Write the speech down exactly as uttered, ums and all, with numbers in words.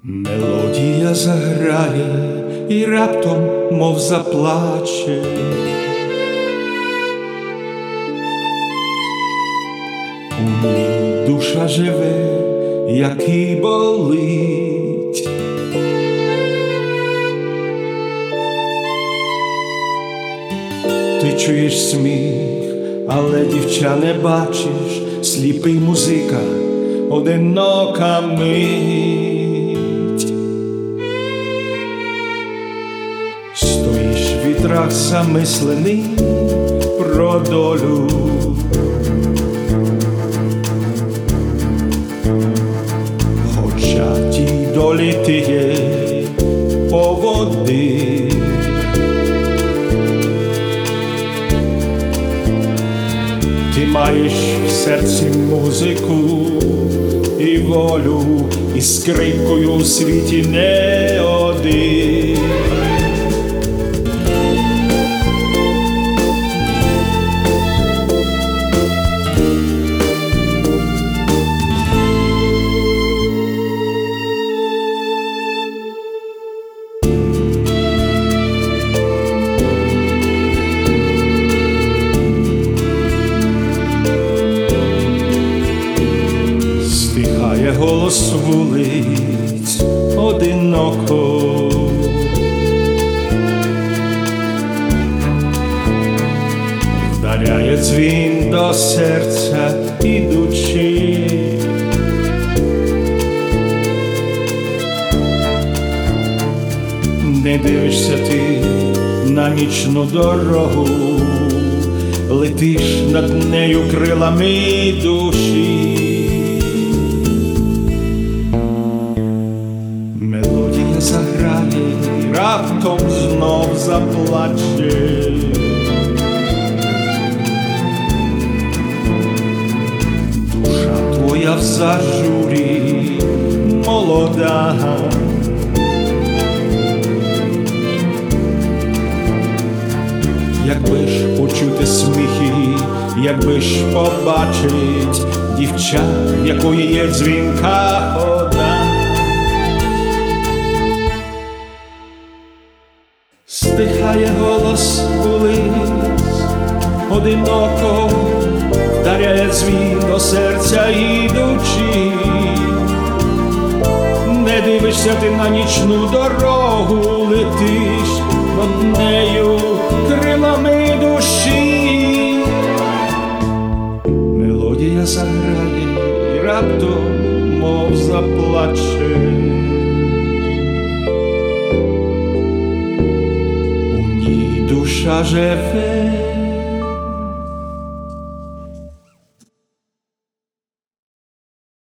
Мелодія заграє і раптом, мов заплаче. У ній душа живе, як і болить. Ти чуєш сміх, але дівча не бачиш, сліпий музика, одинока мить. Стоїш в вітрах замислений про долю, хоча тій долі ти є поводир. Ти маєш в серці музику і волю, і скрипкою у світі не один. Стихає голос вулиць одиноко, вдаряє дзвін до серця ідучи. Не дивишся ти на нічну дорогу, летиш над нею крилами душі. Мелодія заграє і раптом знов заплаче. Душа твоя в зажурі молода, якби ж почути сміхи, якби ж побачить дівча, в якої є дзвінка хода. Стихає голос вулиць одиноко, вдаряє дзвін до серця ідучи. Не дивишся ти на нічну дорогу, летиш над нею крилами душі. Мелодія заграє і раптом, мов заплаче. У ній душа живе,